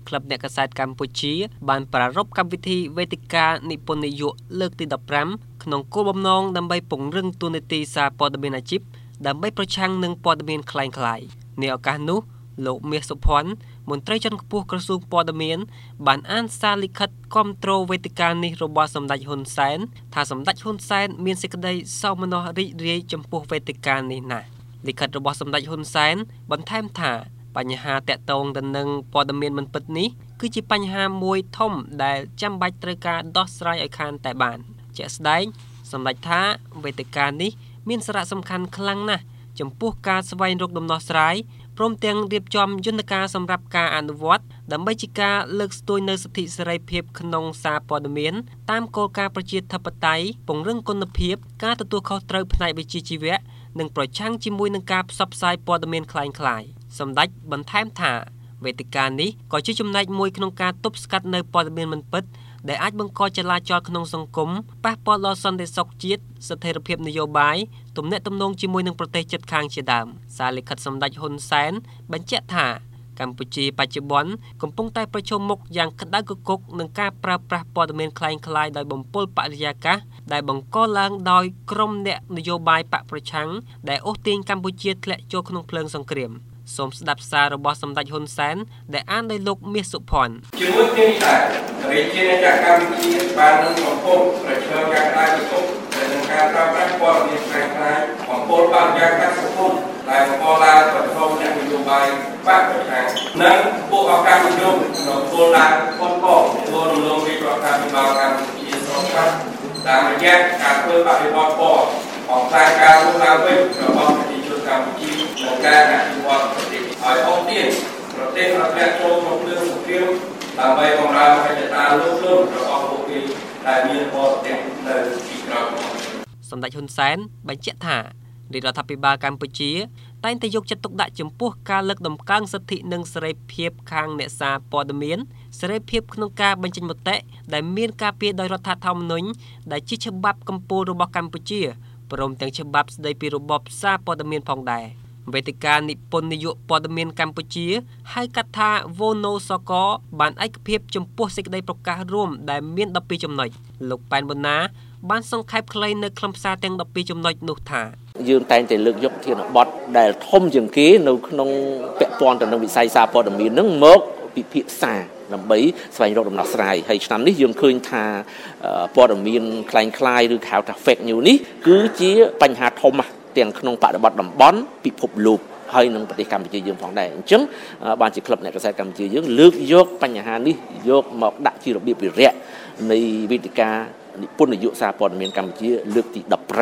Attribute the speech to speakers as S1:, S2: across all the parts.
S1: ក្លឹបអ្នកកាសែតកម្ពុជាបានប្រារព្ធកម្មវិធីវេទិកានិពន្ធនយោបាយលើកទី15ក្នុងគោលបំណងដើម្បីពង្រឹងតួនាទីសារព័ត៌មានអាជីពដើម្បីប្រឆាំងនឹងព័ត៌មានក្លែងក្លាយในឱកាសនោះលោកមាសសុភ័ណ្ឌមន្ត្រីជាន់ខ្ពស់ក្រសួងព័ត៌មានបានអានសារលិខិតគាំទ្រវេទិកានេះរបស់សម្ដេចហ៊ុនសែនថាសម្ដេចហ៊ុនសែនមានសេចក្តីសោមនស្សរីករាយចំពោះវេទិកានេះណាស់លិខិតរបស់សម្ដេចហ៊ុនសែនបន្ថែមថាបញ្ហាតាក់ទងទៅនឹងព័ត៌មានមិនពិតនេះគឺជាបញ្ហាមួយធំដែលចាំបាច់ត្រូវការដោះស្រាយឲ្យខានតែបានជាក់ស្ដែងសម្ដេចថាវេទិកានេះមានសារៈសំខាន់ខ្លាំងណាស់ចំពោះការស្វែងរកដំណោះស្រាយព្រមទាំងរៀបចំយន្តការសម្រាប់ការអនុវត្តដើម្បីជាការលើកស្ទួយនូវសិទ្ធិសេរីភាពក្នុងសារព័ត៌មានតាមគោលការណ៍ប្រជាធិបតេយ្យពង្រឹងគុណភាពការទទួលខុសត្រូវផ្នែកវិជ្ជាជីវៈនិងប្រឆាំងជាមួយនឹងការផ្សព្វផ្សាយព័ត៌មានក្លែងក្លាយសម្ដេចបន្ថែមថាវេទិកានេះក៏ជាចំណែកមួយក្នុងការទប់ស្កាត់នៅព័ត៌មានមិនពិតដែលអាចបង្កចលាចលក្នុងសង្គមប៉ះពាល់ដល់សន្តិសុខជាតិស្ថិរភាពនយោបាយទំនាក់ទំនងជាមួយនឹងប្រទេសជិតខាងជាដើមសារលិខិតសម្ដេចហ៊ុនសែនបញ្ជាក់ថាកម្ពុជាបច្ចុប្បន្នកំពុងតែប្រឈមមុខយ៉ាងក្តៅគគុកនឹងការប្រើប្រាស់ព័ត៌មានក្លែងក្លាយដោយបំពុលបរិយាកាសដែលបង្កឡើងដោយក្រុមអ្នកនយោបាយបកប្រឆាំងដែលអូសទាញកម្ពុជាធ្លាក់ចូលក្នុងភ្លើងសង្គ្រាមសូមស្ដាប់សាររបស់សម្ដេចហ៊ុនសែនដែលអានដោយលោកមាសសុភ័ណ្ឌ
S2: ជាមួយគ្នានេះដែររាជាណាចក្រកម្ពុជាបាននឹងកំពុងប្រឈមការក្តៅគគុកនិងការប្រើប្រាស់ព័ត៌មានក្លែងក្លាយបំពុលបរិយាកាសសង្គមដែលបង្កឡើងប្រឈមអ្នកនយោបាយបកប្រឆាំងនិងពួកអកាសនិយមក្នុងគោលដៅប៉ុនប៉ងចូលរំលងរាជរដ្ឋាភិបាលកម្ពុជាស្រុកខាត់តាមរយៈការធ្វើបដិវត្តពណ៌បង្កើនការរស់ឡើងវិញរបស់ប្រជាជនកម្ពុជានិងការអភិវឌ្ឍប្រទេសឲ្យអស់ទៀតប្រទេសអភិវឌ្ឍចូលក្នុងគ្រឿងសង្គ្រាមដើម្បីបម្រើមហិច្ឆតាលោកលំរបស់ពួកគេដែលមានបរទេសនៅទីក្រុង
S1: សម្ដេចហ៊ុនសែនបញ្ជាក់ថារាជរដ្ឋាភិបាលកម្ពុជាតែងតែយកចិត្តទុកដាក់ចំពោះការលើកតម្កើងសិទ្ធិនិងសេរីភាពខាងអ្នកសារព័ត៌មានសេរីភាពក្នុងការបញ្ចេញមតិដែលមានការពារដោយរដ្ឋធម្មនុញ្ញដែលជាច្បាប់កម្ពុជារបស់កម្ពុជាព្រមទាំងច្បាប់ស្តីពីរបបសារព័ត៌មានផងដែរវេទិកានិពន្ធនយោបាយព័ត៌មានកម្ពុជាហៅកាត់ថា VONOSOK បានឯកភាពចំពោះសេចក្តីប្រកាសរួមដែលមាន12ចំណុចលោកប៉ែនប៊ុនណាបានសង្ខេបខ្លីនៅខ្លឹមសារទាំង12ចំណុចនោះថា
S3: យើងតែងតែលើកយកធានបទដែលធំជាងគេនៅក្នុងពាក់ព័ន្ធទៅនឹងវិស័យសារព័ត៌មាននឹងមកពិភាក្សាដើម្បីស្វែងរកដំណោះស្រាយហើយឆ្នាំនេះយើងឃើញថាព័ត៌មានคล้ายៗឬហៅថា fake news នេះគឺជាបញ្ហាធំទាំងក្នុងបរិបទតំបន់ពិភពលោកហើយនឹងប្រទេសកម្ពុជាយើងផងដែរអញ្ចឹងបានជាក្លឹបអ្នកកាសែតកម្ពុជាយើងលើកយកបញ្ហានេះយកមកដាក់ជារបៀបវិរៈនៃវេទិកានិពន្ធនយោបាយសារព័ត៌មានកម្ពុជាលើកទី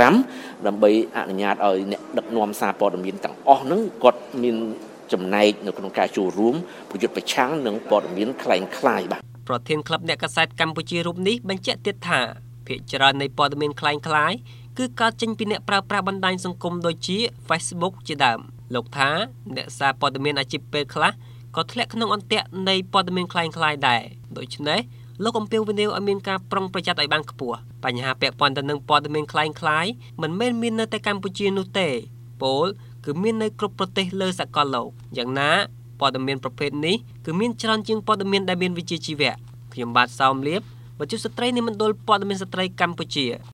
S3: 15ដើម្បីអនុញ្ញាតឲ្យអ្នកដឹកនាំសារព័ត៌មានទាំងអស់ហ្នឹងគាត់មានចំណែកនៅក្នុងការចូលរួមប្រយុទ្ធប្រឆាំងនឹងព័ត៌មានក្លែងក្លាយបាទ
S1: ប្រធានក្លឹបអ្នកកាសែតកម្ពុជារូបនេះបញ្ជាក់ទៀតថាភាគច្រើននៃព័ត៌មានក្លែងក្លាយគឺកើតចេញពីអ្នកប្រើប្រាស់បណ្ដាញសង្គមដូចជា Facebook ជាដើមលោកថាអ្នកសារព័ត៌មានអាជីពពេលខ្លះក៏ធ្លាក់ក្នុងអន្ទាក់នៃព័ត៌មានក្លែងក្លាយដែរដូច្នេះលោកអំពាវនាវឲ្យមានការប្រុងប្រយ័ត្នឲ្យបានខ្ពស់បញ្ហាពាក់ព័ន្ធទៅនឹងព័ត៌មានក្លែងក្លាយមិនមែនមាននៅតែកម្ពុជានោះទេពោលគឺមាននៅគ្រប់ប្រទេសលើសកលលោកយ៉ាងណាព័ត៌មានប្រភេទនេះគឺមានច្រើនជាងព័ត៌មានដែលមានវិជ្ជាជីវៈខ្ញុំបាទសោមលៀបវត្ថុស្ត្រីនៃមណ្ឌលព័ត៌មានស្ត្រីកម្ពុជា